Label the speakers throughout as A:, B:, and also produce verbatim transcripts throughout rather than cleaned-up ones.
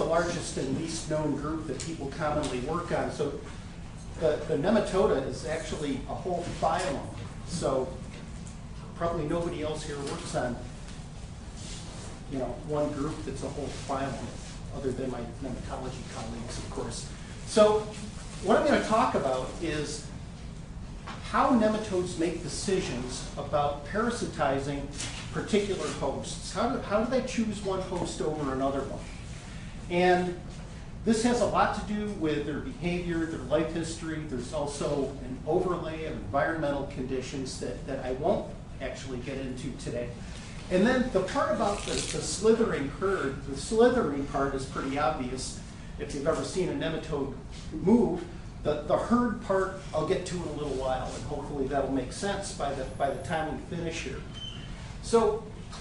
A: largest and least known group that people commonly work on. So the, the nematoda is actually a whole phylum. So probably nobody else here works on, you know, one group that's a whole phylum, other than my nematology colleagues, of course. So what I'm going to talk about is how nematodes make decisions about parasitizing particular hosts. How do, how do they choose one host over another one? And this has a lot to do with their behavior, their life history. There's also an overlay of environmental conditions that, that I won't actually get into today. And then the part about the, the slithering herd, the slithering part is pretty obvious. If you've ever seen a nematode move, the, the herd part I'll get to in a little while, and hopefully that'll make sense by the, by the time we finish here. So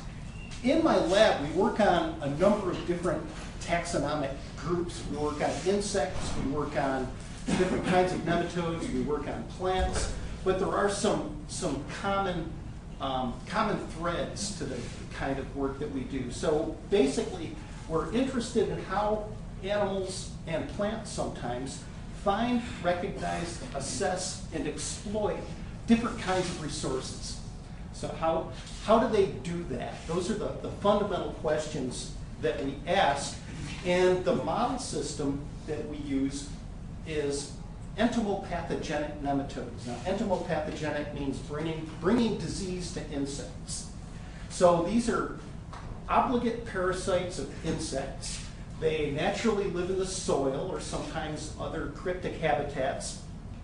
A: in my lab, we work on a number of different taxonomic groups. We work on insects, we work on different kinds of nematodes, we work on plants, but there are some, some common, um, common threads to the kind of work that we do. So basically, we're interested in how animals and plants sometimes find, recognize, assess, and exploit different kinds of resources. So how, how do they do that? Those are the, the fundamental questions that we ask. And the model system that we use is entomopathogenic nematodes. Now, entomopathogenic means bringing, bringing disease to insects. So these are obligate parasites of insects. They naturally live in the soil or sometimes other cryptic habitats.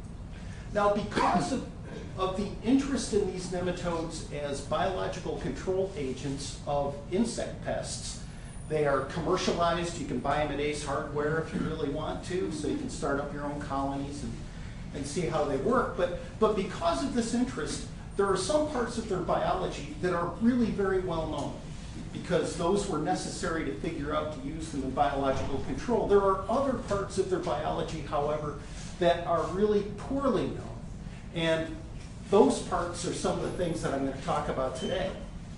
A: Now, because of, of the interest in these nematodes as biological control agents of insect pests, they are commercialized. You can buy them at Ace Hardware if you really want to, so you can start up your own colonies and, and see how they work. But, but because of this interest, there are some parts of their biology that are really very well known, because those were necessary to figure out to use them in biological control. There are other parts of their biology, however, that are really poorly known. And those parts are some of the things that I'm going to talk about today.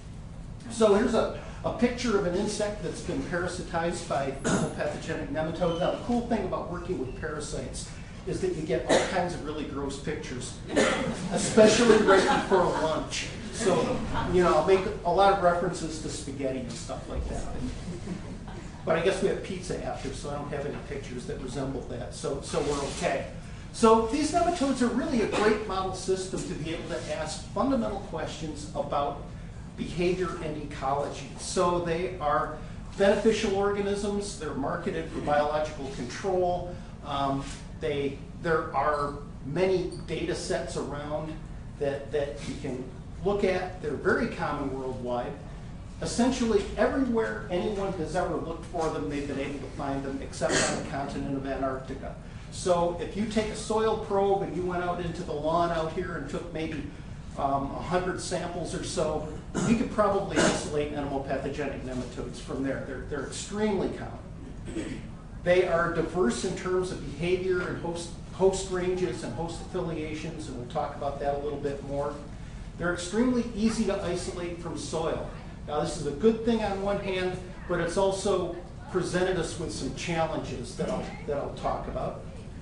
A: So here's a, a picture of an insect that's been parasitized by pathogenic nematodes. Now, the cool thing about working with parasites is that you get all kinds of really gross pictures, especially right before lunch. So, you know, I'll make a lot of references to spaghetti and stuff like that. But I guess we have pizza after, so I don't have any pictures that resemble that, so, so we're okay. So these nematodes are really a great model system to be able to ask fundamental questions about behavior and ecology. So they are beneficial organisms. They're marketed for biological control. Um, they, there are many data sets around that, that you can look at. They're very common worldwide. Essentially, everywhere anyone has ever looked for them, they've been able to find them, except on the continent of Antarctica. So if you take a soil probe and you went out into the lawn out here and took maybe um, one hundred samples or so, you could probably isolate entomopathogenic nematodes from there. They're, they're extremely common. They are diverse in terms of behavior and host, host ranges and host affiliations, and we'll talk about that a little bit more. They're extremely easy to isolate from soil. Now, this is a good thing on one hand, but it's also presented us with some challenges that I'll, that I'll talk about.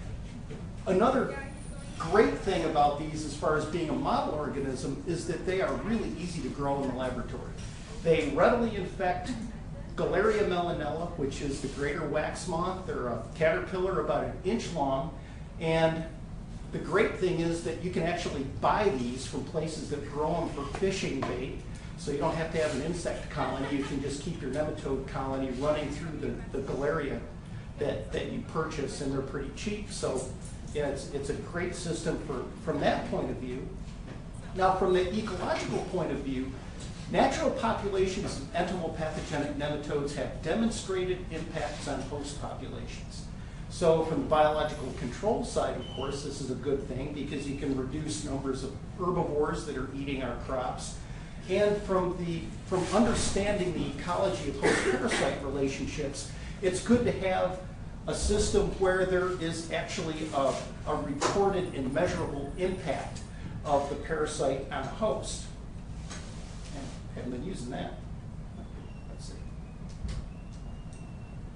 A: Another great thing about these, as far as being a model organism, is that they are really easy to grow in the laboratory. They readily infect Galeria melanella, which is the greater wax moth. They're a caterpillar about an inch long, and the great thing is that you can actually buy these from places that grow them for fishing bait, so you don't have to have an insect colony. You can just keep your nematode colony running through the, the Galeria that, that you purchase, and they're pretty cheap. So yeah, it's, it's a great system for, from that point of view. Now, from the ecological point of view, natural populations of entomopathogenic nematodes have demonstrated impacts on host populations. So from the biological control side, of course, this is a good thing because you can reduce numbers of herbivores that are eating our crops. And from, the, from understanding the ecology of host-parasite relationships, it's good to have a system where there is actually a, a reported and measurable impact of the parasite on a host. And I haven't been using that. Let's see.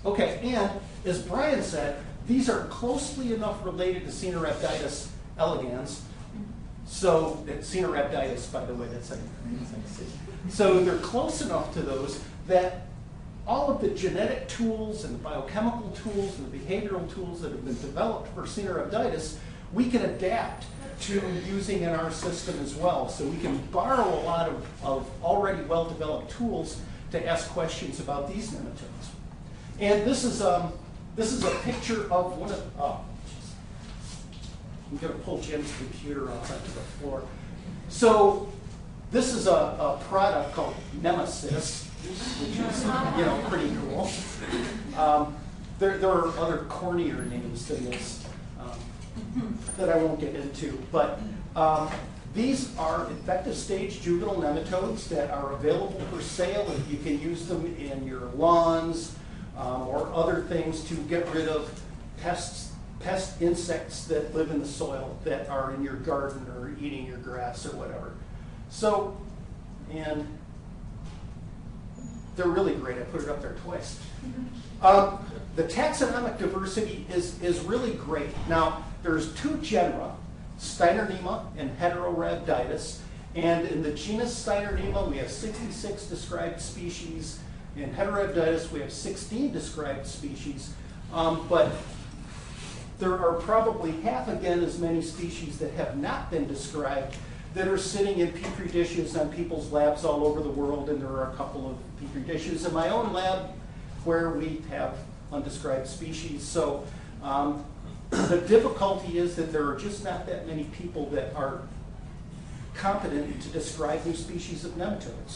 A: Okay, and as Brian said, these are closely enough related to Caenorhabditis elegans. So, Caenorhabditis, by the way, that's how you say it. So they're close enough to those that all of the genetic tools and the biochemical tools and the behavioral tools that have been developed for Caenorhabditis, we can adapt to using in our system as well. So we can borrow a lot of, of already well-developed tools to ask questions about these nematodes. And this is, um, this is a picture of one of, oh, I'm going to pull Jim's computer off onto the floor. So this is a, a product called Nemesis, which is, you know, pretty cool. Um, there, there are other cornier names than this um, that I won't get into, but um, these are infective stage juvenile nematodes that are available for sale, and you can use them in your lawns um, or other things to get rid of pests, pest insects that live in the soil that are in your garden or eating your grass or whatever. So, and they're really great. I put it up there twice. Um, the taxonomic diversity is, is really great. Now, there's two genera, Steinernema and Heterorhabditis. And in the genus Steinernema, we have sixty-six described species. In Heterorhabditis, we have sixteen described species. Um, but there are probably half again as many species that have not been described that are sitting in petri dishes on people's labs all over the world, and there are a couple of petri dishes in my own lab where we have undescribed species. So um, the difficulty is that there are just not that many people that are competent to describe new species of nematodes.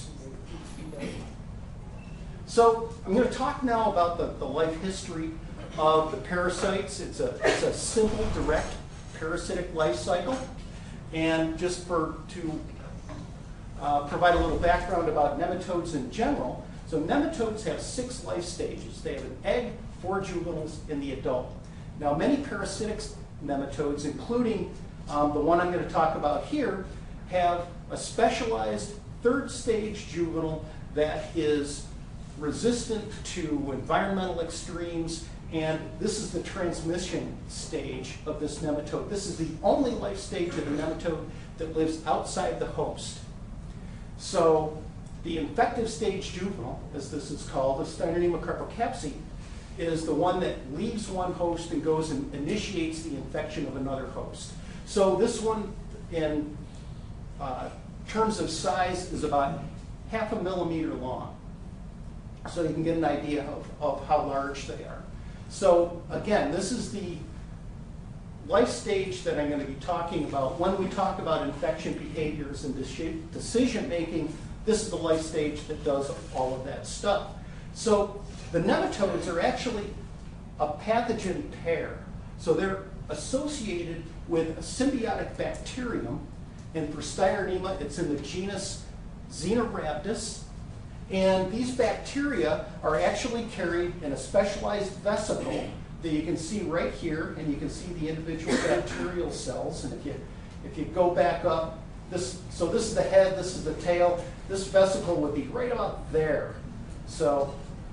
A: So I'm going to talk now about the, the life history of the parasites. It's a, it's a simple, direct parasitic life cycle. And just for to uh, provide a little background about nematodes in general, so nematodes have six life stages. They have an egg, four juveniles, and the adult. Now, many parasitic nematodes, including um, the one I'm going to talk about here, have a specialized third stage juvenile that is resistant to environmental extremes. And this is the transmission stage of this nematode. This is the only life stage of the nematode that lives outside the host. So the infective stage juvenile, as this is called, the Steinernema carpocapsae, is the one that leaves one host and goes and initiates the infection of another host. So this one, in uh, terms of size, is about half a millimeter long. So you can get an idea of, of how large they are. So again, this is the life stage that I'm going to be talking about. When we talk about infection behaviors and decision making, this is the life stage that does all of that stuff. So the nematodes are actually a pathogen pair. So they're associated with a symbiotic bacterium, and for Steinernema, it's in the genus Xenorhabdis. And these bacteria are actually carried in a specialized vesicle that you can see right here, and you can see the individual bacterial cells. And if you if you go back up, this so this is the head, this is the tail. This vesicle would be right about there. So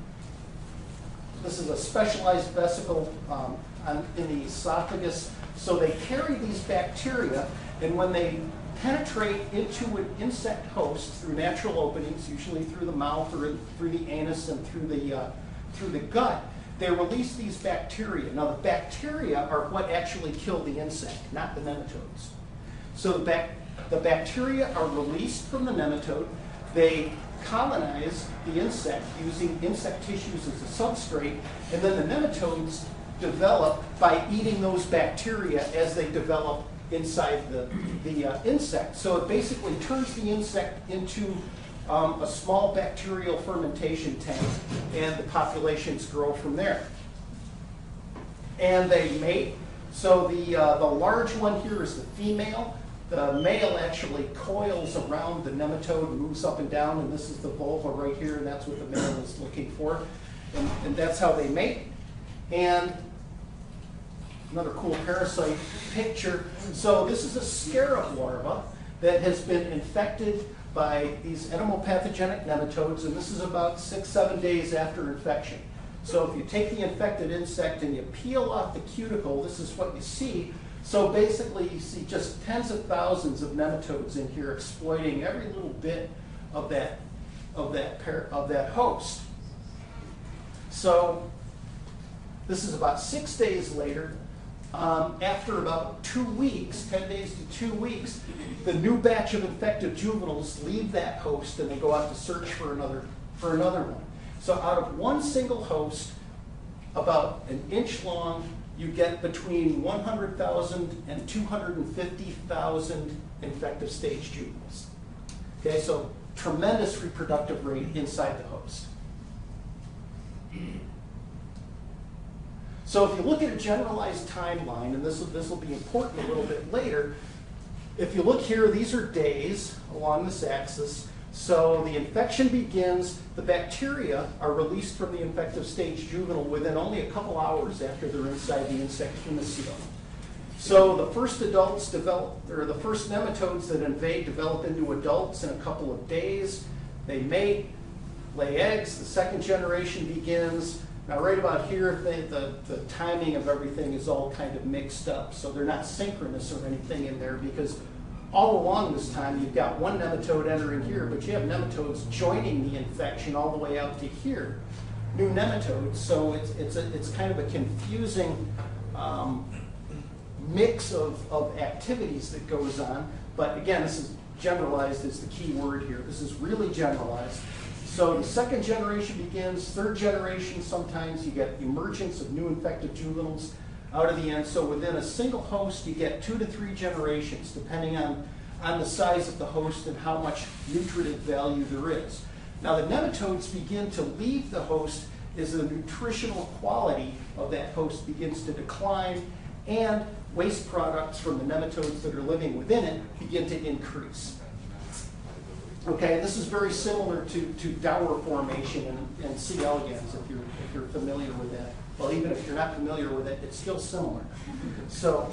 A: this is a specialized vesicle um, on, in the esophagus. So they carry these bacteria, and when they penetrate into an insect host through natural openings, usually through the mouth or through the anus and through the, uh, through the gut, they release these bacteria. Now, the bacteria are what actually kill the insect, not the nematodes. So the, bac the bacteria are released from the nematode. They colonize the insect using insect tissues as a substrate, and then the nematodes develop by eating those bacteria as they develop inside the, the uh, insect. So it basically turns the insect into um, a small bacterial fermentation tank, and the populations grow from there. And they mate. So the, uh, the large one here is the female. The male actually coils around the nematode and moves up and down, and this is the vulva right here, and that's what the male is looking for. And, and that's how they mate. And another cool parasite picture. So this is a scarab larva that has been infected by these entomopathogenic nematodes, and this is about six, seven days after infection. So if you take the infected insect and you peel off the cuticle, this is what you see. So basically you see just tens of thousands of nematodes in here exploiting every little bit of that, of that, pair, of that host. So this is about six days later. Um, after about two weeks, ten days to two weeks, the new batch of infected juveniles leave that host and they go out to search for another, for another one. So out of one single host, about an inch long, you get between one hundred thousand and two hundred fifty thousand infective stage juveniles. Okay, so tremendous reproductive rate inside the host. So if you look at a generalized timeline, and this will, this will be important a little bit later, if you look here, these are days along this axis. So the infection begins, the bacteria are released from the infective stage juvenile within only a couple hours after they're inside the insect humicile. So the first adults develop, or the first nematodes that invade develop into adults in a couple of days. They mate, lay eggs, the second generation begins. Now right about here, the, the, the timing of everything is all kind of mixed up, so they're not synchronous or anything in there, because all along this time you've got one nematode entering here, but you have nematodes joining the infection all the way out to here, new nematodes. So it's, it's, a, it's kind of a confusing um, mix of, of activities that goes on. But again, this is generalized is the key word here. This is really generalized. So the second generation begins, third generation, sometimes you get emergence of new infected juveniles out of the end. So within a single host, you get two to three generations, depending on, on the size of the host and how much nutritive value there is. Now the nematodes begin to leave the host as the nutritional quality of that host begins to decline, and waste products from the nematodes that are living within it begin to increase. Okay, this is very similar to, to Dower formation and, and C. elegans, if you're, if you're familiar with that. Well, even if you're not familiar with it, it's still similar. So,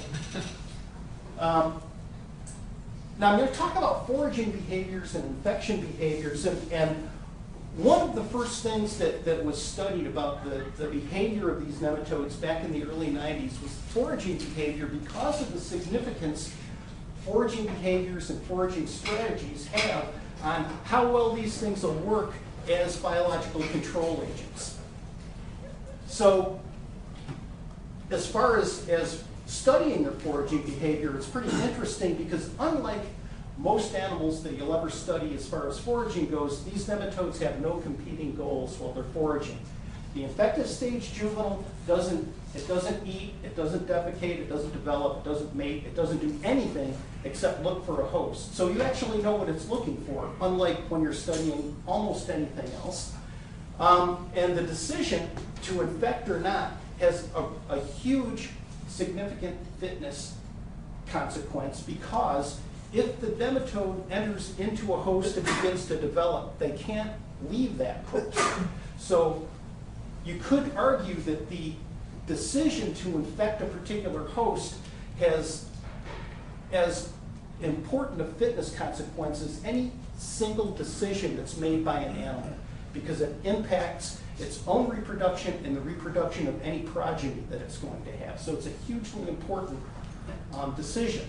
A: um, now I'm going to talk about foraging behaviors and infection behaviors, and, and one of the first things that, that was studied about the, the behavior of these nematodes back in the early nineties was foraging behavior, because of the significance foraging behaviors and foraging strategies have on how well these things will work as biological control agents. So as far as, as studying their foraging behavior, it's pretty interesting, because unlike most animals that you'll ever study as far as foraging goes, these nematodes have no competing goals while they're foraging. The infective stage juvenile doesn't, it doesn't eat, it doesn't defecate, it doesn't develop, it doesn't mate, it doesn't do anything except look for a host. So you actually know what it's looking for, unlike when you're studying almost anything else. Um, and the decision to infect or not has a, a huge, significant fitness consequence, because if the nematode enters into a host and begins to develop, they can't leave that host. So you could argue that the decision to infect a particular host has as important a fitness consequence as any single decision that's made by an animal, because it impacts its own reproduction and the reproduction of any progeny that it's going to have. So it's a hugely important um, decision.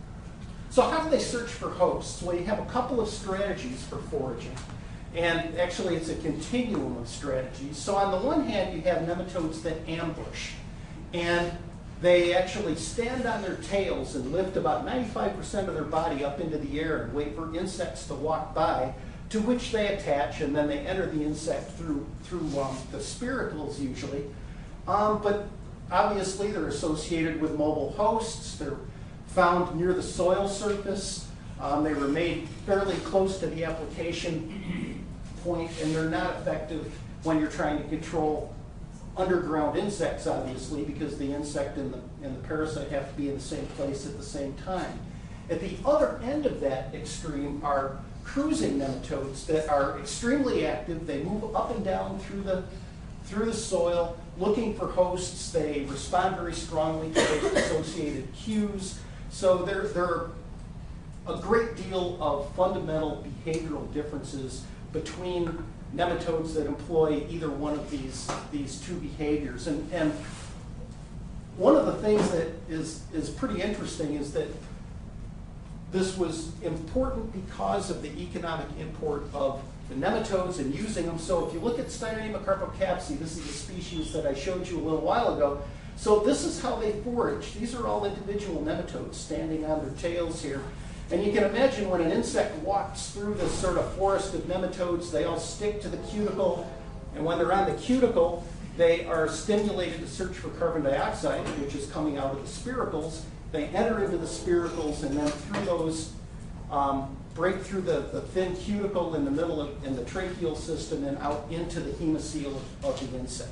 A: So how do they search for hosts? Well, you have a couple of strategies for foraging. And actually, it's a continuum of strategies. So on the one hand, you have nematodes that ambush. And they actually stand on their tails and lift about ninety-five percent of their body up into the air and wait for insects to walk by, to which they attach, and then they enter the insect through, through um, the spiracles usually. Um, but obviously, they're associated with mobile hosts. They're found near the soil surface. Um, they were made fairly close to the application point, and they're not effective when you're trying to control underground insects, obviously, because the insect and the, and the parasite have to be in the same place at the same time. At the other end of that extreme are cruising nematodes that are extremely active. They move up and down through the, through the soil looking for hosts. They respond very strongly to those associated cues. So there, there are a great deal of fundamental behavioral differences between nematodes that employ either one of these, these two behaviors. And, and one of the things that is, is pretty interesting is that this was important because of the economic import of the nematodes and using them. So if you look at Steinema carpocapsae, this is a species that I showed you a little while ago. So this is how they forage. These are all individual nematodes standing on their tails here. And you can imagine when an insect walks through this sort of forest of nematodes, they all stick to the cuticle. And when they're on the cuticle, they are stimulated to search for carbon dioxide, which is coming out of the spiracles. They enter into the spiracles, and then through those, um, break through the, the thin cuticle in the middle of in the tracheal system and out into the hemocoel of, of the insect.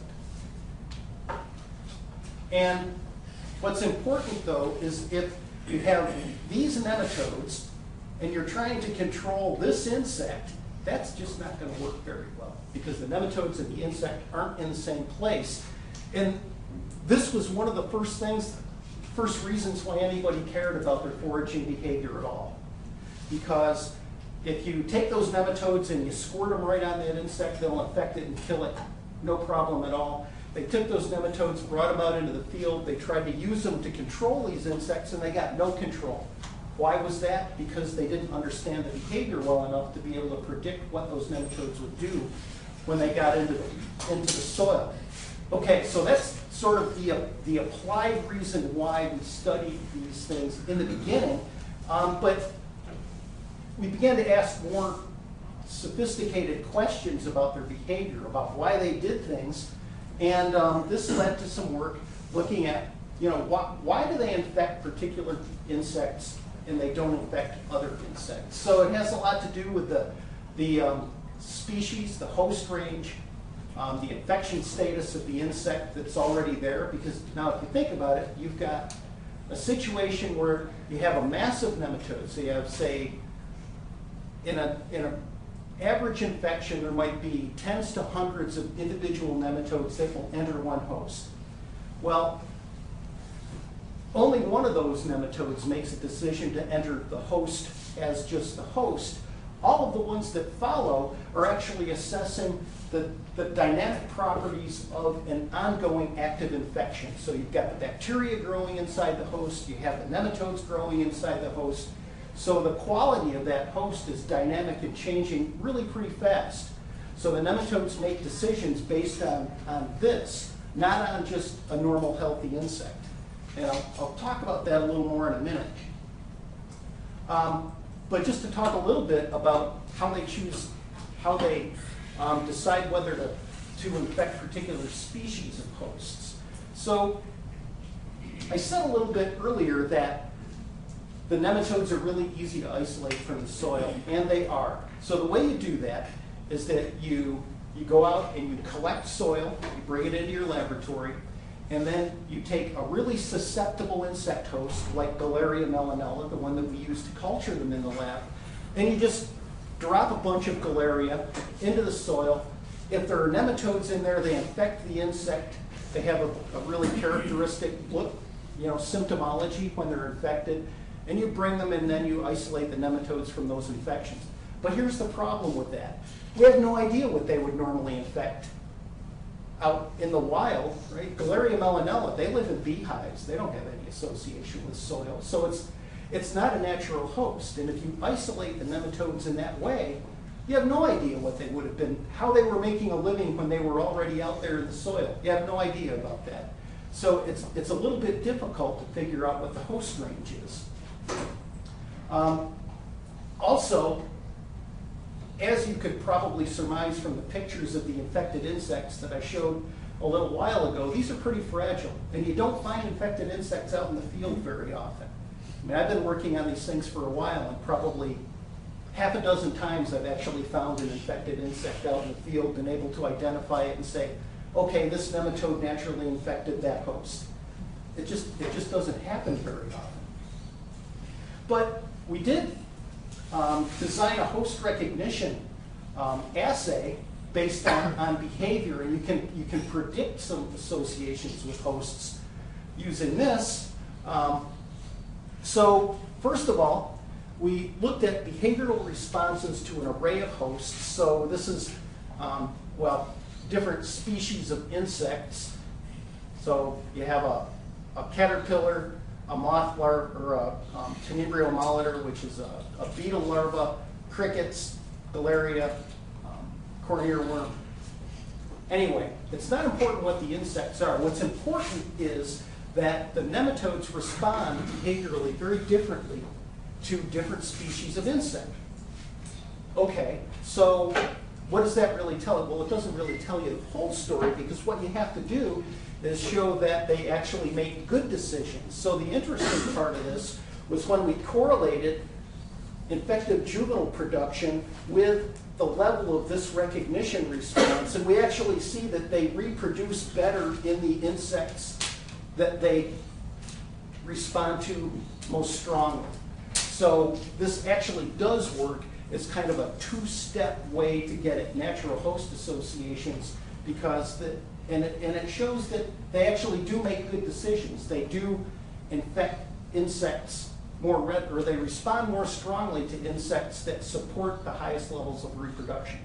A: And what's important, though, is if you have these nematodes and you're trying to control this insect, that's just not going to work very well because the nematodes and the insect aren't in the same place. And this was one of the first things, first reasons why anybody cared about their foraging behavior at all. Because if you take those nematodes and you squirt them right on that insect, they'll infect it and kill it, no problem at all. They took those nematodes, brought them out into the field, they tried to use them to control these insects, and they got no control. Why was that? Because they didn't understand the behavior well enough to be able to predict what those nematodes would do when they got into the, into the soil. Okay, so that's sort of the, uh, the applied reason why we studied these things in the beginning, um, but we began to ask more sophisticated questions about their behavior, about why they did things. And um, this led to some work looking at, you know, why, why do they infect particular insects and they don't infect other insects? So it has a lot to do with the, the um, species, the host range, um, the infection status of the insect that's already there. Because now if you think about it, you've got a situation where you have a massive nematode. So you have, say, in a, in a average infection, there might be tens to hundreds of individual nematodes that will enter one host. Well, only one of those nematodes makes a decision to enter the host as just the host. All of the ones that follow are actually assessing the, the dynamic properties of an ongoing active infection. So you've got the bacteria growing inside the host, you have the nematodes growing inside the host. So the quality of that host is dynamic and changing really pretty fast. So the nematodes make decisions based on, on this, not on just a normal healthy insect. And I'll, I'll talk about that a little more in a minute. Um, but just to talk a little bit about how they choose, how they um, decide whether to, to infect particular species of hosts. So I said a little bit earlier that the nematodes are really easy to isolate from the soil, and they are. So the way you do that is that you, you go out and you collect soil, you bring it into your laboratory, and then you take a really susceptible insect host, like Galeria melanella, the one that we use to culture them in the lab, and you just drop a bunch of Galeria into the soil. If there are nematodes in there, they infect the insect. They have a, a really characteristic look, you know, symptomology when they're infected. And you bring them and then you isolate the nematodes from those infections. But here's the problem with that. We have no idea what they would normally infect out in the wild, right? Galeria melanella, they live in beehives. They don't have any association with soil. So it's, it's not a natural host. And if you isolate the nematodes in that way, you have no idea what they would have been, how they were making a living when they were already out there in the soil. You have no idea about that. So it's, it's a little bit difficult to figure out what the host range is. Um, also, as you could probably surmise from the pictures of the infected insects that I showed a little while ago, these are pretty fragile, and you don't find infected insects out in the field very often. I mean, I've been working on these things for a while, and probably half a dozen times I've actually found an infected insect out in the field, been able to identify it and say, okay, this nematode naturally infected that host. It just, it just doesn't happen very often. But we did um, design a host recognition um, assay based on, on behavior, and you can, you can predict some associations with hosts using this. Um, so first of all, we looked at behavioral responses to an array of hosts. So this is, um, well, different species of insects. So you have a, a caterpillar, a moth larva, or a um, tenebrio molitor, which is a, a beetle larva, crickets, Galeria, um, corn earworm. Anyway, it's not important what the insects are. What's important is that the nematodes respond behaviorally very differently to different species of insect. Okay, so what does that really tell it? Well, it doesn't really tell you the whole story, because what you have to do is show that they actually make good decisions. So the interesting part of this was when we correlated infective juvenile production with the level of this recognition response, and we actually see that they reproduce better in the insects that they respond to most strongly. So this actually does work as kind of a two-step way to get at natural host associations, because the, and, it, and it shows that they actually do make good decisions. They do infect insects more, red, or they respond more strongly to insects that support the highest levels of reproduction.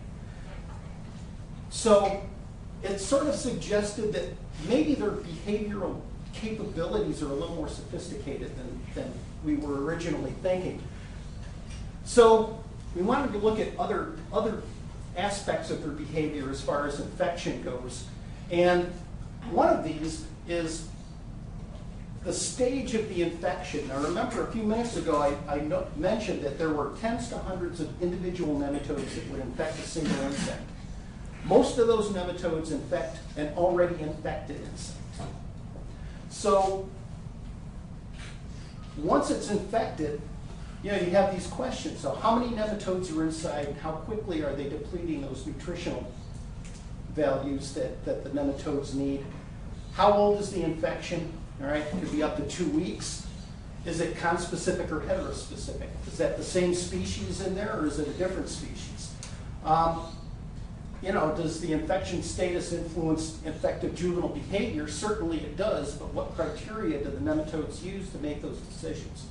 A: So it sort of suggested that maybe their behavioral capabilities are a little more sophisticated than, than we were originally thinking. So we wanted to look at other, other aspects of their behavior as far as infection goes. And one of these is the stage of the infection. Now remember, a few minutes ago I, I no mentioned that there were tens to hundreds of individual nematodes that would infect a single insect. Most of those nematodes infect an already infected insect. So once it's infected, you know, you have these questions. So how many nematodes are inside, and how quickly are they depleting those nutritional values that, that the nematodes need? How old is the infection? All right, it could be up to two weeks. Is it conspecific or heterospecific? Is that the same species in there, or is it a different species? Um, you know, does the infection status influence infective juvenile behavior? Certainly it does, but what criteria do the nematodes use to make those decisions?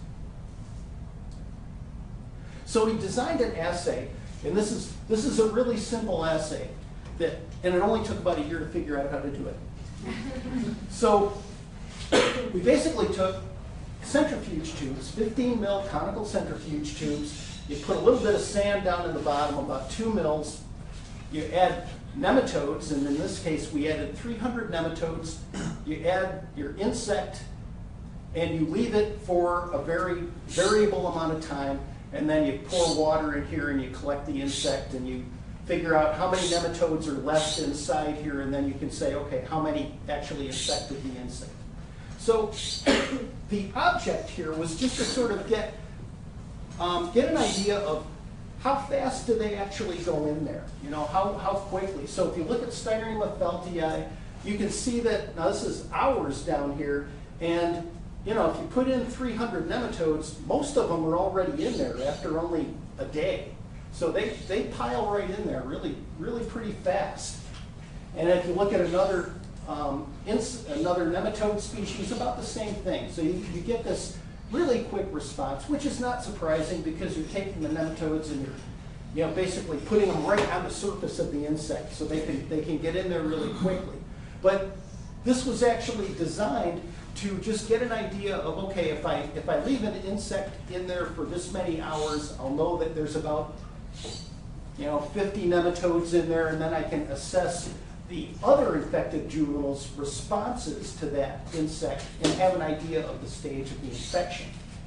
A: So we designed an assay, and this is, this is a really simple assay, that, and it only took about a year to figure out how to do it. So we basically took centrifuge tubes, fifteen mil conical centrifuge tubes. You put a little bit of sand down in the bottom, about two mils. You add nematodes, and in this case we added three hundred nematodes. You add your insect, and you leave it for a very variable amount of time, and then you pour water in here and you collect the insect, and you figure out how many nematodes are left inside here, and then you can say, okay, how many actually infected the insect. So the object here was just to sort of get, um, get an idea of how fast do they actually go in there? You know, how, how quickly? So if you look at Steinrema feltii, you can see that, now this is hours down here, and you know, if you put in three hundred nematodes, most of them are already in there after only a day. So they, they pile right in there really, really pretty fast. And if you look at another, um, ins another nematode species, about the same thing. So you, you get this really quick response, which is not surprising because you're taking the nematodes and you're, you know, basically putting them right on the surface of the insect so they can, they can get in there really quickly. But this was actually designed to just get an idea of, okay, if I, if I leave an insect in there for this many hours, I'll know that there's about, you know, fifty nematodes in there, and then I can assess the other infected juveniles' responses to that insect and have an idea of the stage of the infection.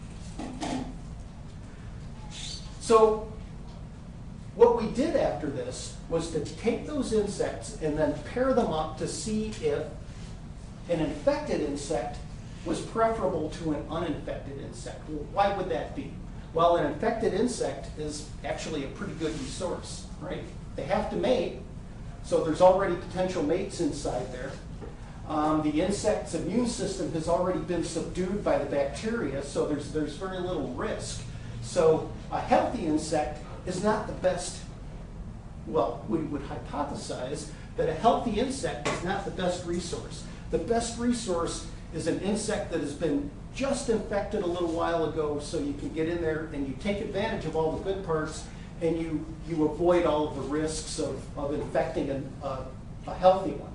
A: So what we did after this was to take those insects and then pair them up to see if an infected insect was preferable to an uninfected insect. Well, why would that be? Well, an infected insect is actually a pretty good resource, right? They have to mate, so there's already potential mates inside there. Um, the insect's immune system has already been subdued by the bacteria, so there's, there's very little risk. So a healthy insect is not the best, well, we would hypothesize that a healthy insect is not the best resource. The best resource is an insect that has been just infected a little while ago, so you can get in there and you take advantage of all the good parts, and you, you avoid all of the risks of, of infecting an, uh, a healthy one.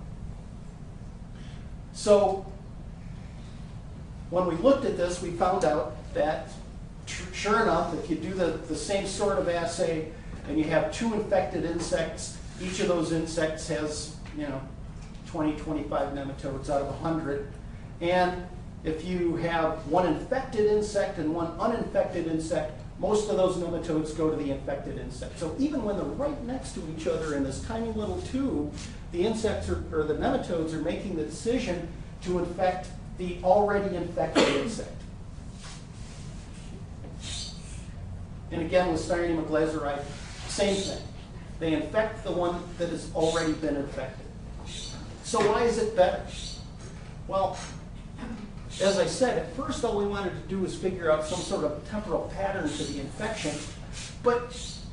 A: So when we looked at this, we found out that sure enough, if you do the, the same sort of assay and you have two infected insects, each of those insects has, you know, twenty, twenty-five nematodes out of one hundred. And if you have one infected insect and one uninfected insect, most of those nematodes go to the infected insect. So even when they're right next to each other in this tiny little tube, the insects are, or the nematodes are making the decision to infect the already infected insect. And again, with Styrenium glazeri, same thing. They infect the one that has already been infected. So why is it better? Well, as I said, at first all we wanted to do was figure out some sort of temporal pattern to the infection. But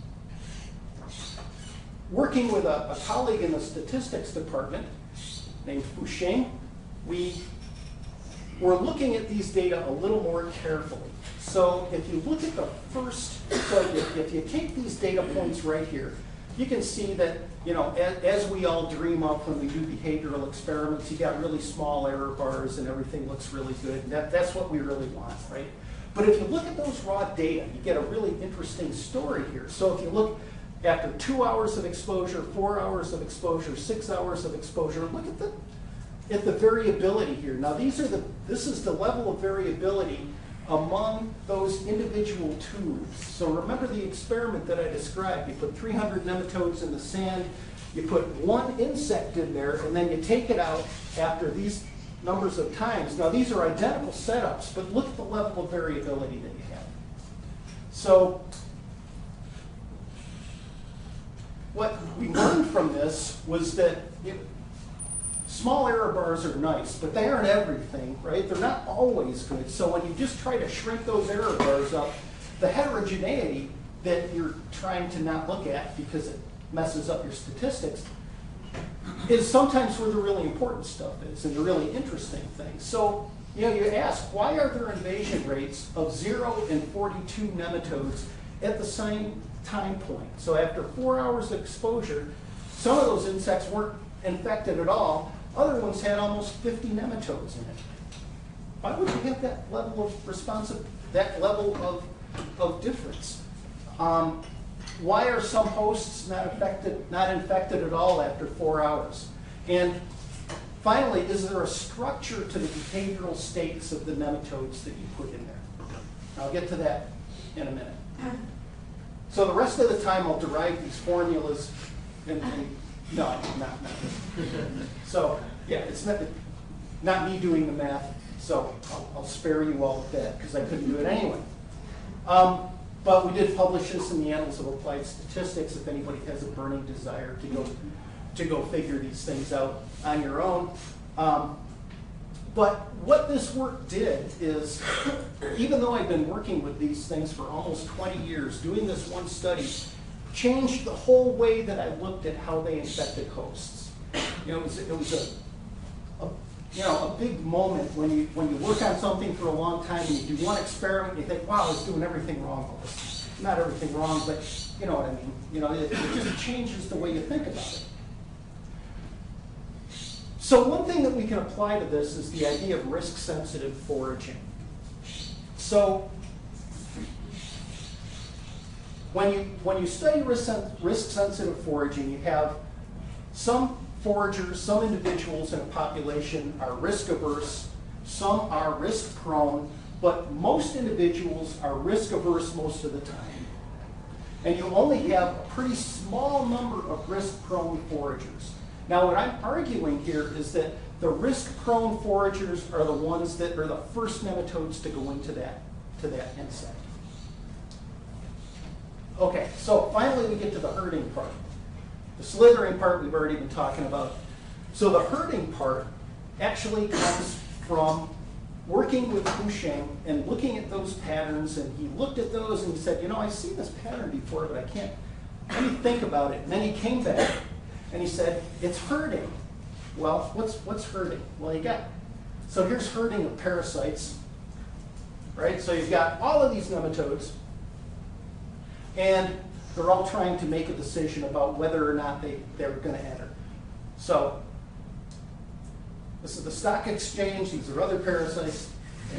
A: working with a, a colleague in the statistics department named Fusheng, we were looking at these data a little more carefully. So if you look at the first, so if, if you take these data points right here, you can see that, you know, as, as we all dream up when we do behavioral experiments, you got really small error bars and everything looks really good. And that, that's what we really want, right? But if you look at those raw data, you get a really interesting story here. So if you look after two hours of exposure, four hours of exposure, six hours of exposure, look at the at the variability here. Now these are the this is the level of variability among those individual tubes. So remember the experiment that I described. You put three hundred nematodes in the sand, you put one insect in there, and then you take it out after these numbers of times. Now these are identical setups, but look at the level of variability that you have. So what we learned from this was that it, small error bars are nice, but they aren't everything, right? They're not always good. So when you just try to shrink those error bars up, the heterogeneity that you're trying to not look at because it messes up your statistics is sometimes where the really important stuff is and the really interesting things. So, you know, you ask, why are there invasion rates of zero and forty-two nematodes at the same time point? So after four hours of exposure, some of those insects weren't infected at all. Other ones had almost fifty nematodes in it. Why would you have that level of responsive, that level of, of difference? Um, why are some hosts not affected, not infected at all after four hours? And finally, is there a structure to the behavioral states of the nematodes that you put in there? I'll get to that in a minute. So the rest of the time, I'll derive these formulas and, and no, not, not. So, yeah, it's not, not me doing the math, so I'll, I'll spare you all of that because I couldn't do it anyway. Um, but we did publish this in the Annals of Applied Statistics if anybody has a burning desire to go, to go figure these things out on your own. Um, but what this work did is, even though I've been working with these things for almost twenty years, doing this one study, changed the whole way that I looked at how they infected hosts. You know, it was, it was a, a, you know, a big moment when you, when you work on something for a long time and you do one experiment and you think, wow, I was doing everything wrong with this. Not everything wrong, but you know what I mean. You know, it, it just changes the way you think about it. So one thing that we can apply to this is the idea of risk-sensitive foraging. So When you, when you study risk-sensitive foraging, you have some foragers, some individuals in a population are risk-averse, some are risk-prone, but most individuals are risk-averse most of the time. And you only have a pretty small number of risk-prone foragers. Now what I'm arguing here is that the risk-prone foragers are the ones that are the first nematodes to go into that, to that insect. Okay, so finally we get to the herding part. The slithering part we've already been talking about. So the herding part actually comes from working with Fusheng and looking at those patterns, and he looked at those and he said, you know, I've seen this pattern before, but I can't, let me think about it. And then he came back and he said, it's herding. Well, what's, what's herding? Well, you got So here's herding of parasites, right? So you've got all of these nematodes, and they're all trying to make a decision about whether or not they, they're going to enter. So this is the stock exchange. These are other parasites.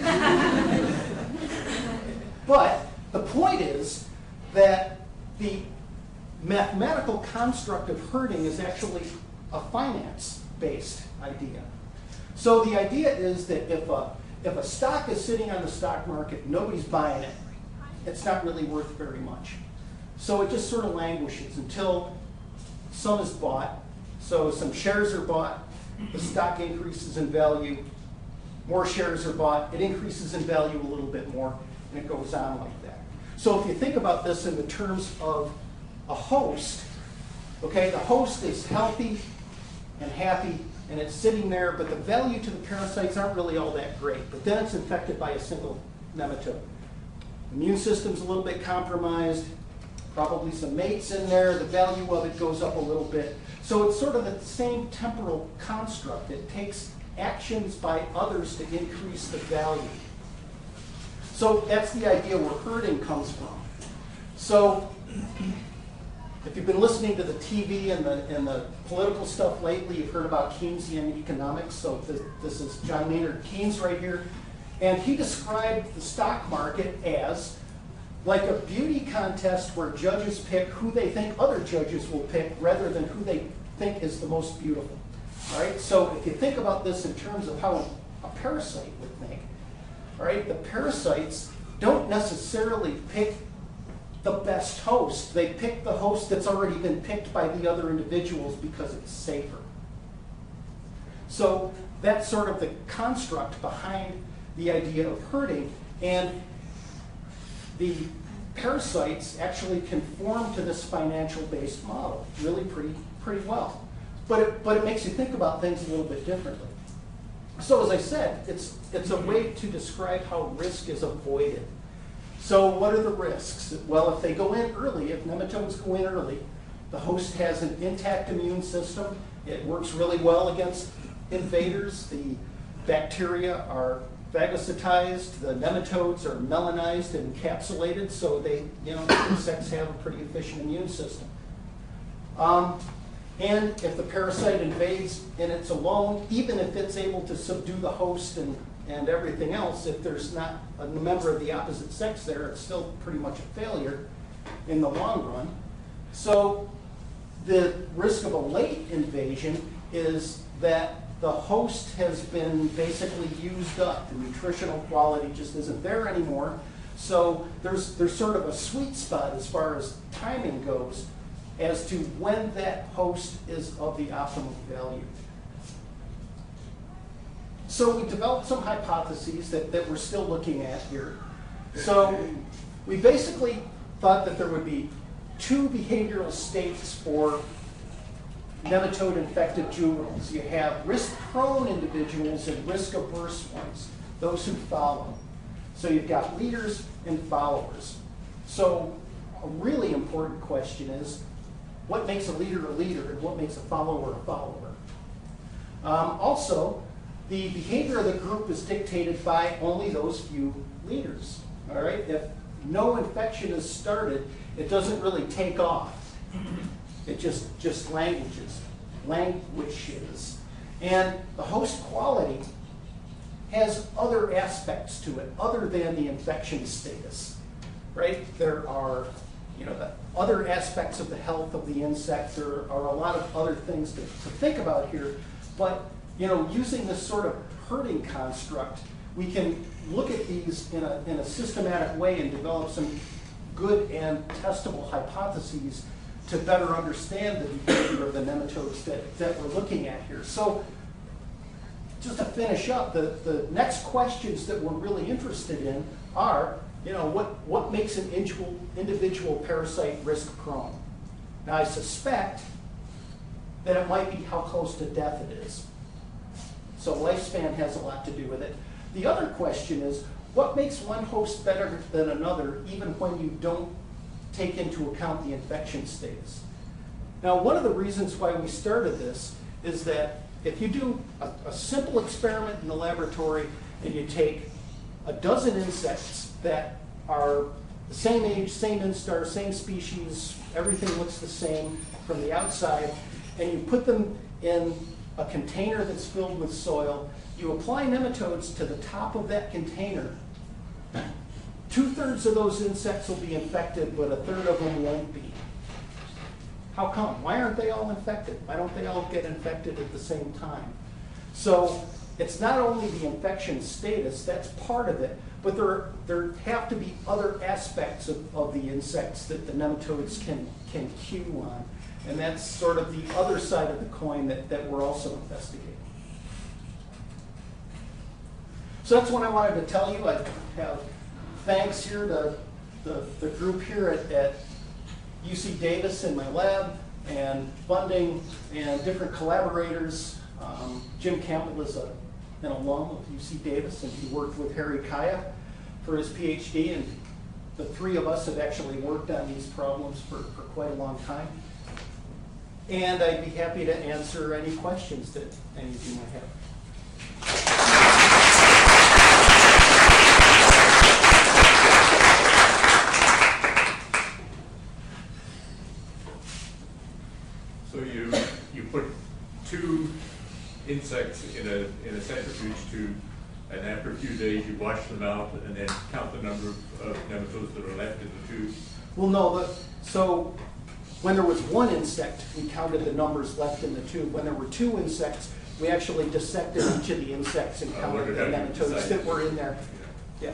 A: But the point is that the mathematical construct of herding is actually a finance-based idea. So the idea is that if a, if a stock is sitting on the stock market, nobody's buying it, it's not really worth very much. So it just sort of languishes until some is bought. So some shares are bought, the stock increases in value, more shares are bought, it increases in value a little bit more, and it goes on like that. So if you think about this in the terms of a host, okay, the host is healthy and happy, and it's sitting there, but the value to the parasites aren't really all that great. But then it's infected by a single nematode. Immune system's a little bit compromised, probably some mates in there, the value of it goes up a little bit. So it's sort of the same temporal construct. It takes actions by others to increase the value. So that's the idea where herding comes from. So if you've been listening to the T V and the, and the political stuff lately, you've heard about Keynesian economics. So this, this is John Maynard Keynes right here. And he described the stock market as like a beauty contest where judges pick who they think other judges will pick rather than who they think is the most beautiful. All right? So if you think about this in terms of how a parasite would think, all right, the parasites don't necessarily pick the best host. They pick the host that's already been picked by the other individuals because it's safer. So that's sort of the construct behind the idea of herding. And the parasites actually conform to this financial-based model really pretty, pretty well. But it, but it makes you think about things a little bit differently. So as I said, it's, it's a way to describe how risk is avoided. So what are the risks? Well, if they go in early, if nematodes go in early, the host has an intact immune system. It works really well against invaders. The bacteria are phagocytized. The nematodes are melanized and encapsulated, so they, you know, insects have a pretty efficient immune system. Um, and if the parasite invades and it's alone, even if it's able to subdue the host and and everything else, if there's not a member of the opposite sex there, it's still pretty much a failure in the long run. So the risk of a late invasion is that the host has been basically used up. The nutritional quality just isn't there anymore. So there's, there's sort of a sweet spot as far as timing goes as to when that host is of the optimum value. So we developed some hypotheses that, that we're still looking at here. So we basically thought that there would be two behavioral states for nematode-infected juveniles. You have risk-prone individuals and risk-averse ones, those who follow. So you've got leaders and followers. So a really important question is, what makes a leader a leader and what makes a follower a follower? Um, also, the behavior of the group is dictated by only those few leaders. All right? If no infection is started, it doesn't really take off. It just, just languages, languishes. And the host quality has other aspects to it other than the infection status. Right? There are, you know, the other aspects of the health of the insect. There are a lot of other things to, to think about here. But you know, using this sort of herding construct, we can look at these in a, in a systematic way and develop some good and testable hypotheses to better understand the behavior of the nematodes that, that we're looking at here. So just to finish up, the, the next questions that we're really interested in are, you know, what, what makes an individual, individual parasite risk prone? Now I suspect that it might be how close to death it is. So lifespan has a lot to do with it. The other question is, what makes one host better than another, even when you don't take into account the infection status? Now, one of the reasons why we started this is that if you do a, a simple experiment in the laboratory and you take a dozen insects that are the same age, same instar, same species, everything looks the same from the outside, and you put them in a container that's filled with soil, you apply nematodes to the top of that container, two-thirds of those insects will be infected, but a third of them won't be. How come? Why aren't they all infected? Why don't they all get infected at the same time? So it's not only the infection status, that's part of it, but there, there have to be other aspects of, of the insects that the nematodes can, can cue on. And that's sort of the other side of the coin that, that we're also investigating. So that's what I wanted to tell you. I have thanks here to the, the group here at, at U C Davis in my lab, and funding, and different collaborators. Um, Jim Campbell is a, an alum of U C Davis, and he worked with Harry Kaya for his PhD, and the three of us have actually worked on these problems for, for quite a long time. And I'd be happy to answer any questions that any of you might have.
B: So you you put two insects in a in a centrifuge tube, and after a few days you wash them out and then count the number of, of nematodes that are left in the tube?
A: Well, no. The, so when there was one insect, we counted the numbers left in the tube. When there were two insects, we actually dissected each of the insects and counted the nematodes that were in there. Yeah.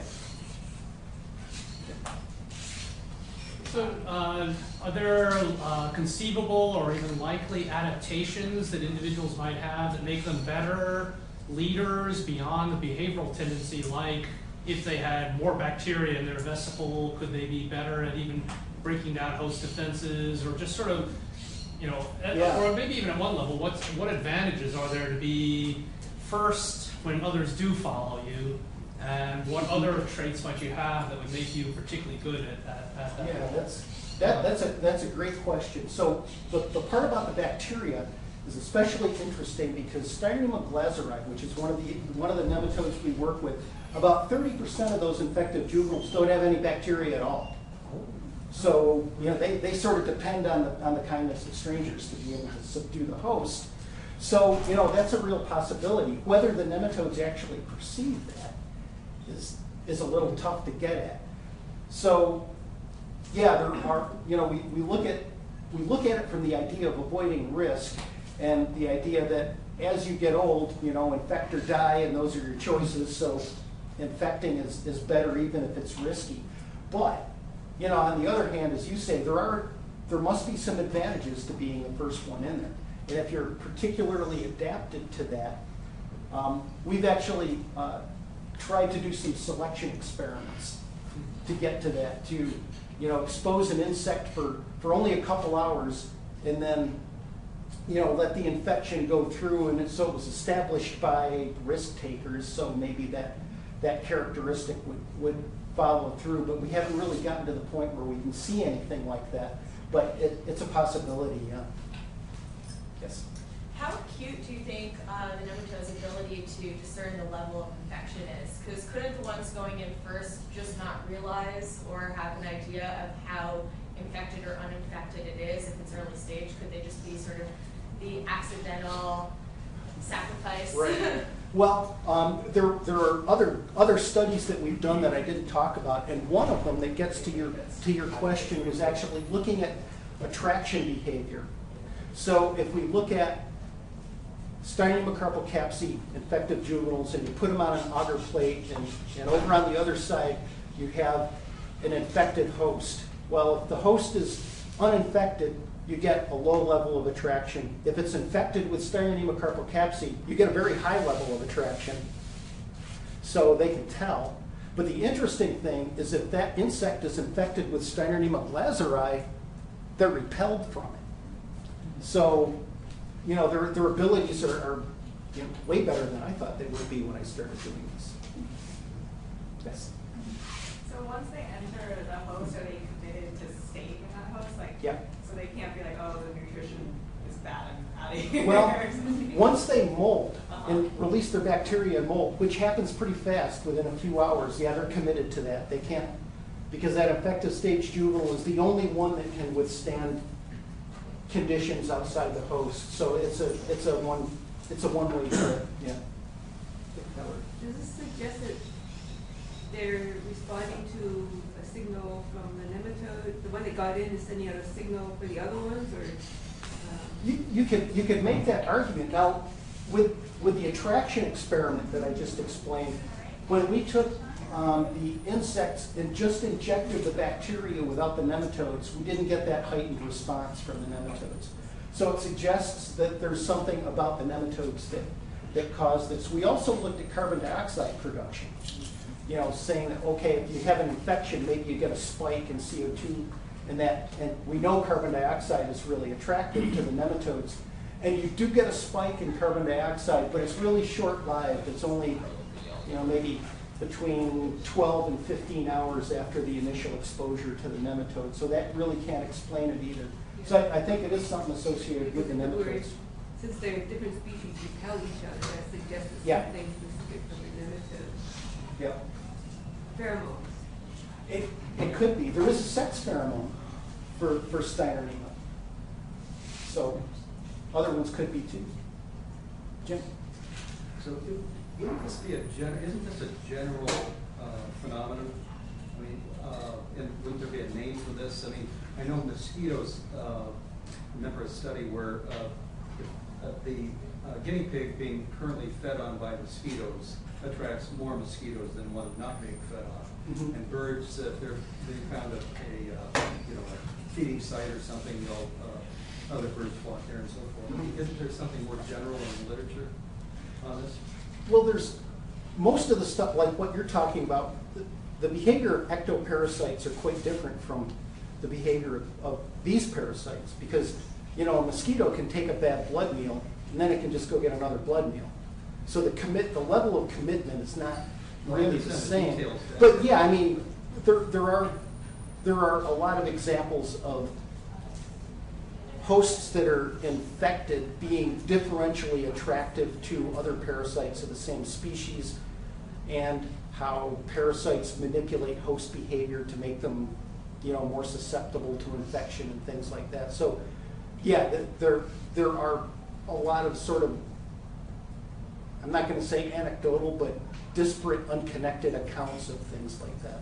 C: So, uh, are there uh, conceivable or even likely adaptations that individuals might have that make them better leaders beyond the behavioral tendency? Like, if they had more bacteria in their vesicle, could they be better at even breaking down host defenses, or just sort of, you know, at,
A: yeah.
C: or maybe even at one level, what's, what advantages are there to be first when others do follow you? And what other traits might you have that would make you particularly good at, at, at that?
A: Yeah, that's that, that's a that's a great question. So the, the part about the bacteria is especially interesting because Steinernema glazeri, which is one of the one of the nematodes we work with, about thirty percent of those infected juveniles don't have any bacteria at all. So you know they, they sort of depend on the on the kindness of strangers to be able to subdue the host. So you know that's a real possibility. Whether the nematodes actually perceive that is is a little tough to get at. So yeah, there are, you know, we, we look at we look at it from the idea of avoiding risk, and the idea that as you get old, you know, infect or die, and those are your choices. So infecting is, is better even if it's risky. But you know, on the other hand, as you say, there are there must be some advantages to being the first one in there. And if you're particularly adapted to that, um, we've actually uh, tried to do some selection experiments to get to that, to you know, expose an insect for, for only a couple hours and then you know, let the infection go through, and it, so it was established by risk takers, so maybe that, that characteristic would, would follow through, but we haven't really gotten to the point where we can see anything like that, but it, it's a possibility, yeah. Yes?
D: How acute do you think uh, the nematode's ability to discern the level of infection is? Because couldn't the ones going in first just not realize or have an idea of how infected or uninfected it is if it's early stage? Could they just be sort of the accidental sacrifice?
A: Right. Well, um, there, there are other other studies that we've done that I didn't talk about, and one of them that gets to your to your question was actually looking at attraction behavior. So if we look at Steinernema carpocapsae infected juveniles, and you put them on an agar plate, and, and over on the other side you have an infected host. Well, if the host is uninfected, you get a low level of attraction. If it's infected with Steinernema carpocapsae, you get a very high level of attraction. So they can tell. But the interesting thing is if that insect is infected with Steinernema glazeri, they're repelled from it. So, you know, their, their abilities are, are you know, way better than I thought they would be when I started doing this. Yes?
E: So once they enter the host, are they committed to stay in that host? Like,
A: yeah.
E: So they can't be like, oh, the nutrition is bad, I'm out of here.
A: Well, Once they molt and release their bacteria and molt, which happens pretty fast within a few hours, yeah, they're committed to that. They can't, because that infective stage juvenile is the only one that can withstand conditions outside the host. So it's a it's a one it's a one way trip. Yeah.
F: Does this suggest that they're responding to a signal from the nematode? The one that got in is sending out a signal for the other ones, or? Um,
A: You, you could you could make that argument. Now, with with the attraction experiment that I just explained, when we took um, the insects and just injected the bacteria without the nematodes, we didn't get that heightened response from the nematodes. So it suggests that there's something about the nematodes that that cause this. We also looked at carbon dioxide production. You know, saying that okay, if you have an infection, maybe you get a spike in C O two. And that, and we know carbon dioxide is really attractive to the nematodes. And you do get a spike in carbon dioxide, but it's really short-lived. It's only, you know, maybe between twelve and fifteen hours after the initial exposure to the nematode. So that really can't explain it either. So I, I think it is something associated with the nematodes.
F: Since they're different species repel each other, that suggests that
A: Yeah.
F: something specific from the nematode.
A: Yeah.
F: Pheromones.
A: It, it could be. There is a sex pheromone for, for Steinernema. So other ones could be too. Jim?
G: So it- wouldn't this be a gen, isn't this a general uh, phenomenon? I mean, uh, and wouldn't there be a name for this? I mean, I know mosquitoes, uh, remember a study where uh, uh, the uh, guinea pig being currently fed on by mosquitoes attracts more mosquitoes than one not being fed on.
A: Mhm.
G: And birds, uh, they're, they found a, a uh, you know, a feeding site or something, you know, uh, other birds flock there and so forth.
A: Mhm.
G: Isn't there something more general in the literature on this?
A: Well, there's most of the stuff like what you're talking about. The, the behavior of ectoparasites are quite different from the behavior of, of these parasites because, you know, a mosquito can take a bad blood meal and then it can just go get another blood meal. So the commit, the level of commitment is not
G: Well, I
A: really the
G: understand the
A: same.
G: details, yeah.
A: But yeah, I mean, there there are there are a lot of examples of hosts that are infected being differentially attractive to other parasites of the same species, and how parasites manipulate host behavior to make them, you know, more susceptible to infection and things like that. So, yeah, th- there there are a lot of sort of, I'm not going to say anecdotal, but disparate, unconnected accounts of things like that.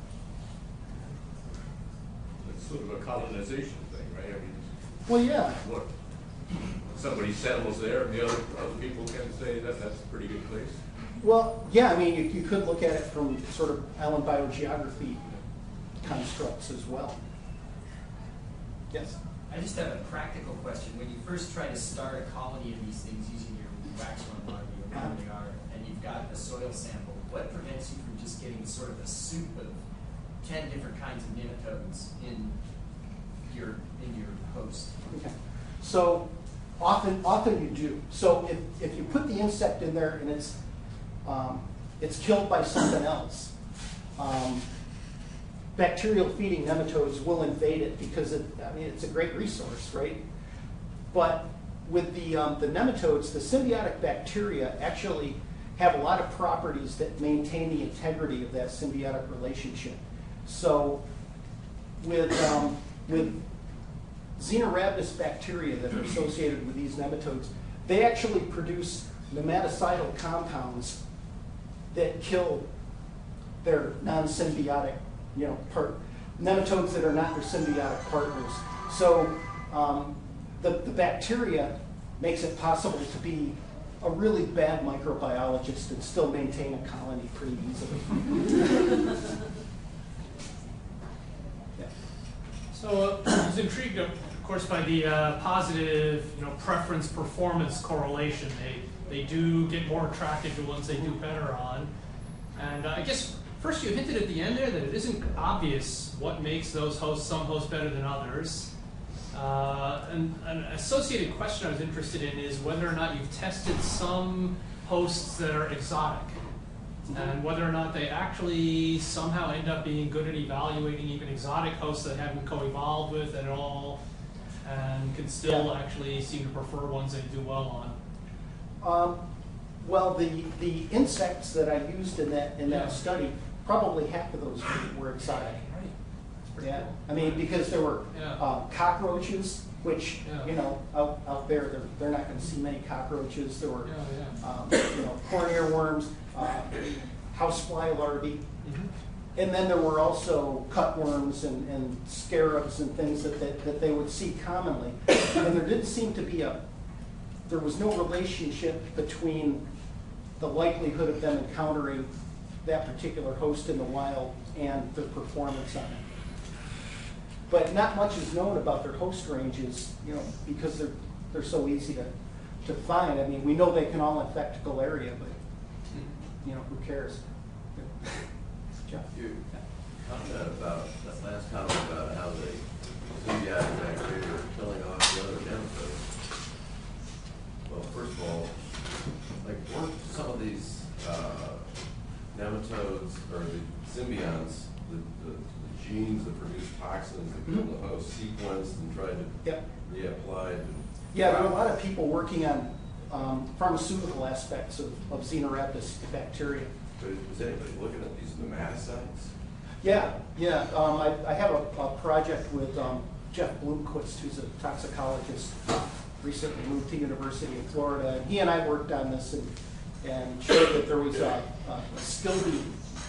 B: It's sort of a colonization thing, right? I mean,
A: Well, yeah.
B: what, somebody settles there and the other, other people can say that that's a pretty good place.
A: Well, yeah, I mean, you, you could look at it from sort of island biogeography constructs as well. Yes?
H: I just have a practical question. When you first try to start a colony of these things using your waxworm larvae or whatever they are, and you've got a soil sample, what prevents you from just getting sort of a soup of ten different kinds of nematodes in your in your host?
A: Okay. So often, often you do. So if, if you put the insect in there and it's um, it's killed by something else, um, bacterial feeding nematodes will invade it because it, I mean, it's a great resource, right? But with the um, the nematodes, the symbiotic bacteria actually have a lot of properties that maintain the integrity of that symbiotic relationship. So with um, with Xenarabidus bacteria that are associated with these nematodes, they actually produce nematocidal compounds that kill their non-symbiotic, you know, part nematodes that are not their symbiotic partners. So um, the, the bacteria makes it possible to be a really bad microbiologist and still maintain a colony pretty easily. Yeah.
C: So uh, I was intrigued, of course, by the uh, positive, you know, preference performance correlation. They they do get more attracted to ones they do better on, and uh, I guess first you hinted at the end there that it isn't obvious what makes those hosts, some hosts better than others. Uh, and an associated question I was interested in is whether or not you've tested some hosts that are exotic, and whether or not they actually somehow end up being good at evaluating even exotic hosts that haven't co-evolved with at all, and can still
A: Yeah.
C: actually seem to prefer ones they do well on.
A: Um, well, the, the insects that I used in that, in
C: Yeah.
A: that study, probably half of those were exotic. Yeah, I mean, because there were
C: Yeah.
A: uh, cockroaches, which,
C: Yeah.
A: you know, out, out there, they're, they're not gonna see many cockroaches. There were,
C: Yeah, yeah.
A: um, you know, corn earworms, uh, housefly larvae.
C: Mhm.
A: And then there were also cutworms and, and scarabs and things that, that, that they would see commonly. And there didn't seem to be a, there was no relationship between the likelihood of them encountering that particular host in the wild and their performance on it. But not much is known about their host ranges, you know, because they're, they're so easy to, to find. I mean, we know they can all infect Galeria, but, you know, who cares? Jeff?
I: You comment about, that last comment about how the symbiotic bacteria are killing off the other nematodes. Well, first of all, like, weren't some of these uh, nematodes or the symbionts, the, the, the genes that produce toxins that kill the host sequenced and tried to
A: Yep.
I: reapply to?
A: Yeah, there are a lot of people working on um, pharmaceutical aspects of, of Xenorhabdus bacteria.
I: But is anybody looking at these nematocytes?
A: Yeah, yeah. Um, I, I have a, a project with um, Jeff Bloomquist, who's a toxicologist, recently moved to University of Florida. And he and I worked on this and, and showed that there was a, a, a Stilbe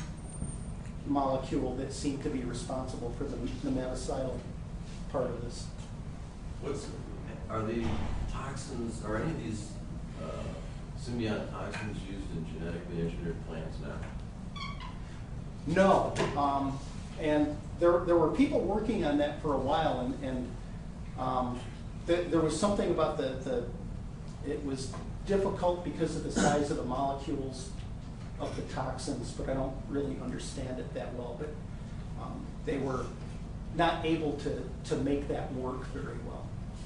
A: molecule that seemed to be responsible for the nematocidal part of this.
I: What's, are the toxins, are any of these uh, symbiont toxins used in genetically engineered plants now?
A: No, um, and there, there were people working on that for a while, and, and um, th there was something about the, the, it was difficult because of the size of the molecules of the toxins, but I don't really understand it that well, but um, they were not able to, to make that work very well.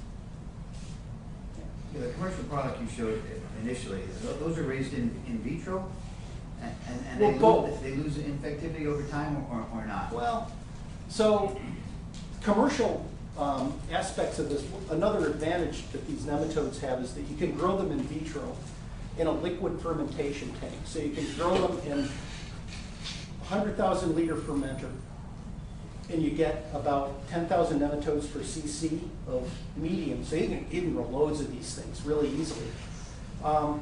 J: Yeah, the commercial product you showed initially, tho- those are raised in, in vitro? And, and- and
A: Well,
J: they
A: both.
J: lose, they lose infectivity over time or, or not?
A: Well, so commercial um, aspects of this, another advantage that these nematodes have is that you can grow them in vitro in a liquid fermentation tank. So you can grow them in a one hundred thousand liter fermenter, and you get about ten thousand nematodes per cc of medium. So you can, you can grow loads of these things really easily. Um,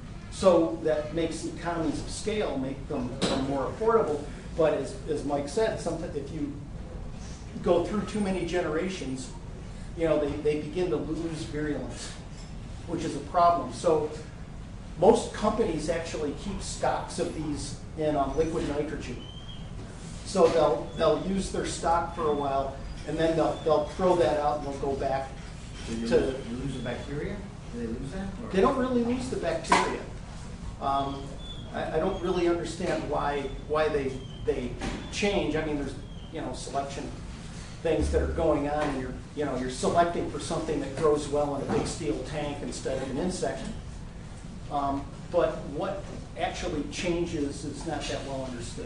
A: so that makes economies of scale, make them uh, more affordable. But as, as Mike said, sometimes if you go through too many generations, you know, they, they begin to lose virulence, which is a problem. So most companies actually keep stocks of these in um, liquid nitrogen. So they'll, they'll use their stock for a while, and then they'll, they'll throw that out and they'll go back
J: Do you
A: to,
J: lose, you lose the bacteria? Do they lose that? or-
A: they don't really lose the bacteria. Um, I, I don't really understand why, why they, they change. I mean, there's, you know, selection things that are going on, and you're, you know, you're selecting for something that grows well in a big steel tank instead of an insect. Um, but what actually changes is not that well understood.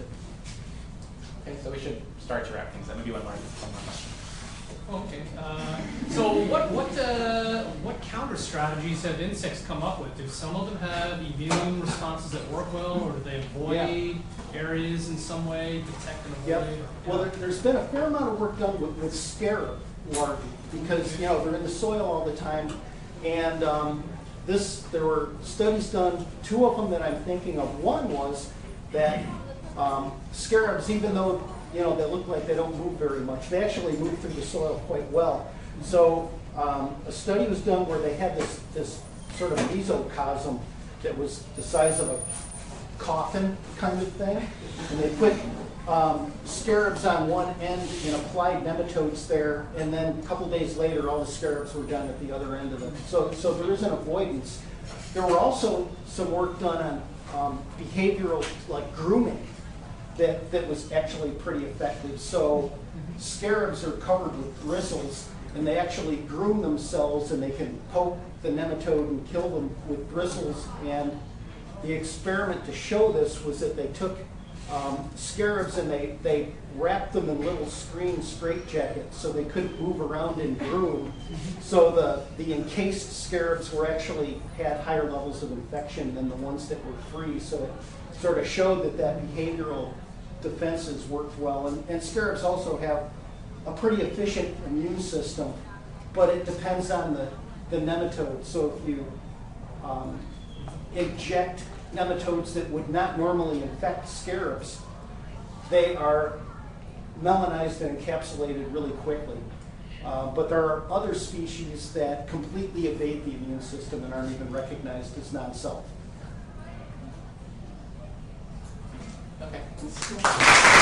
K: Okay, so we should start to wrap things up. Maybe one more, one more question.
C: Okay. Uh, so what what uh, what counter strategies have insects come up with? Do some of them have immune responses that work well, or do they avoid areas in some way, detect and avoid?
A: Yep.
C: or-
A: Well,
C: yeah.
A: there, there's been a fair amount of work done with, with scarab larvae because, you know, they're in the soil all the time. And um, this, there were studies done, two of them that I'm thinking of. One was that um, scarabs, even though, you know, they look like they don't move very much, they actually move through the soil quite well. So um, a study was done where they had this, this sort of mesocosm that was the size of a coffin kind of thing, and they put um, scarabs on one end and applied nematodes there, and then a couple days later all the scarabs were done at the other end of them. So, so there is an avoidance. There were also some work done on um, behavioral, like grooming, that, that was actually pretty effective. So scarabs are covered with bristles, and they actually groom themselves, and they can poke the nematode and kill them with bristles. And the experiment to show this was that they took um, scarabs, and they, they wrapped them in little screen straitjackets so they couldn't move around in broom. So the, the encased scarabs were actually had higher levels of infection than the ones that were free. So it sort of showed that that behavioral defenses worked well. And, and scarabs also have a pretty efficient immune system, but it depends on the, the nematode. So if you um, inject nematodes that would not normally infect scarabs, they are melanized and encapsulated really quickly. Uh, but there are other species that completely evade the immune system and aren't even recognized as non-self.
K: Okay.